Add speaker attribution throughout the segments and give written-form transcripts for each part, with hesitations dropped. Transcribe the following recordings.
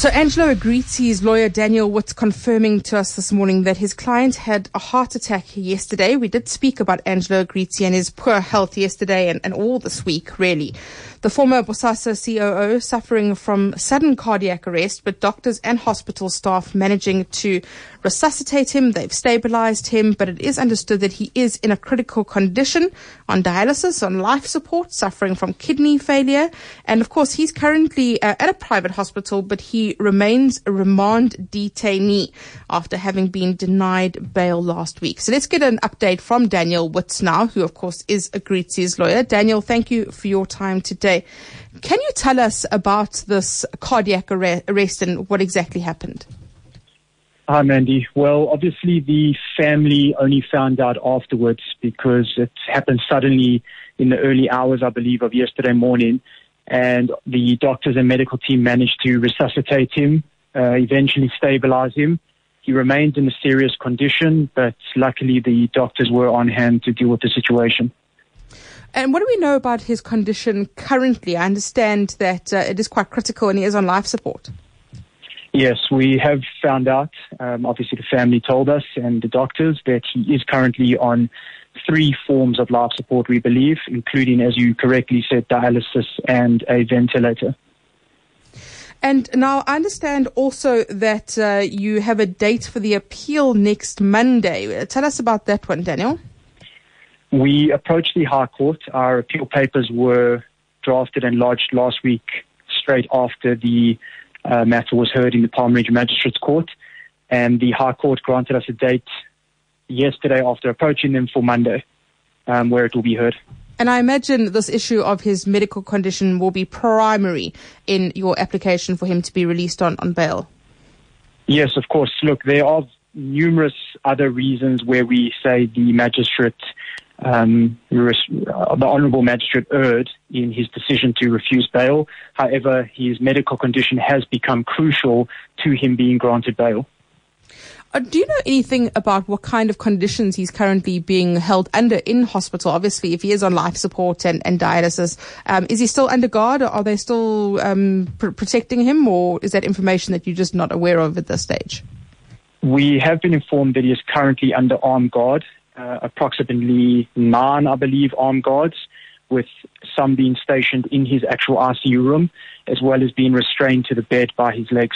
Speaker 1: So Angelo Agrizi's lawyer Daniel Witz confirming to us this morning that his client had a heart attack yesterday. We did speak about Angelo Agrizi and his poor health yesterday and all this week, really. The former Bosasa COO suffering from sudden cardiac arrest, but doctors and hospital staff managing to resuscitate him. They've stabilized him, but it is understood that he is in a critical condition, on dialysis, on life support, suffering from kidney failure. And of course, he's currently at a private hospital, but he remains a remand detainee after having been denied bail last week. So let's get an update from Daniel Witz now, who of course is Agrizi's lawyer. Daniel, thank you for your time today. Can you tell us about this cardiac arrest and what exactly happened?
Speaker 2: Hi, Mandy. Well, obviously the family only found out afterwards because it happened suddenly in the early hours, I believe, of yesterday morning. And the doctors and medical team managed to resuscitate him, eventually stabilize him. He remains in a serious condition, but luckily the doctors were on hand to deal with the situation.
Speaker 1: And what do we know about his condition currently? I understand that it is quite critical and he is on life support.
Speaker 2: Yes, we have found out, obviously the family told us and the doctors, that he is currently on 3 forms of life support, we believe, including, as you correctly said, dialysis and a ventilator.
Speaker 1: And now I understand also that you have a date for the appeal next Monday. Tell us about that one, Daniel.
Speaker 2: We approached the High Court. Our appeal papers were drafted and lodged last week, straight after the matter was heard in the Palm Ridge Magistrates Court. And the High Court granted us a date yesterday after approaching them for Monday, where it will be heard.
Speaker 1: And I imagine this issue of his medical condition will be primary in your application for him to be released on bail.
Speaker 2: Yes, of course. Look, there are numerous other reasons where we say the magistrate, the Honourable Magistrate erred in his decision to refuse bail. However, his medical condition has become crucial to him being granted bail.
Speaker 1: Do you know anything about what kind of conditions he's currently being held under in hospital? Obviously, if he is on life support and dialysis, is he still under guard? Or are they still protecting him, or is that information that you're just not aware of at this stage?
Speaker 2: We have been informed that he is currently under armed guard, approximately 9, I believe, armed guards, with some being stationed in his actual ICU room, as well as being restrained to the bed by his legs.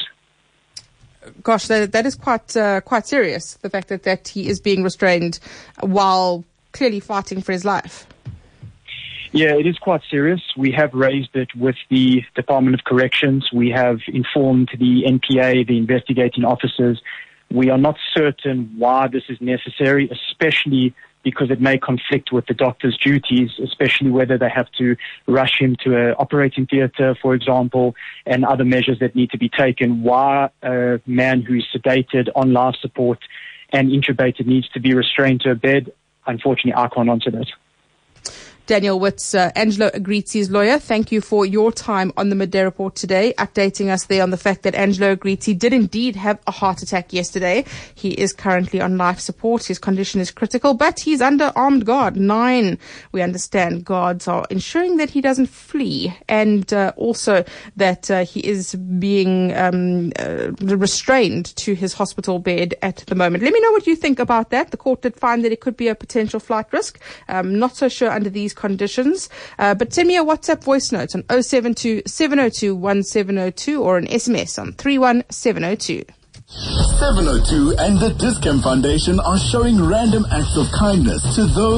Speaker 1: Gosh, that is quite serious, the fact that he is being restrained while clearly fighting for his life.
Speaker 2: Yeah, it is quite serious. We have raised it with the Department of Corrections. We have informed the NPA, the investigating officers. We are not certain why this is necessary, especially because it may conflict with the doctor's duties, especially whether they have to rush him to an operating theatre, for example, and other measures that need to be taken. Why a man who's sedated, on life support, and intubated needs to be restrained to a bed, unfortunately, I can't answer that.
Speaker 1: Daniel Witz, Angelo Agrizi's lawyer, thank you for your time on the Midday Report today, updating us there on the fact that Angelo Agrizi did indeed have a heart attack yesterday. He is currently on life support. His condition is critical, but he's under armed guard. 9, we understand, guards are ensuring that he doesn't flee, and also that he is being restrained to his hospital bed at the moment. Let me know what you think about that. The court did find that it could be a potential flight risk. Not so sure under these conditions, but send me a WhatsApp voice note on 072 702 1702 or an SMS on 31702.
Speaker 3: 702 and the Dis-Chem Foundation are showing random acts of kindness to those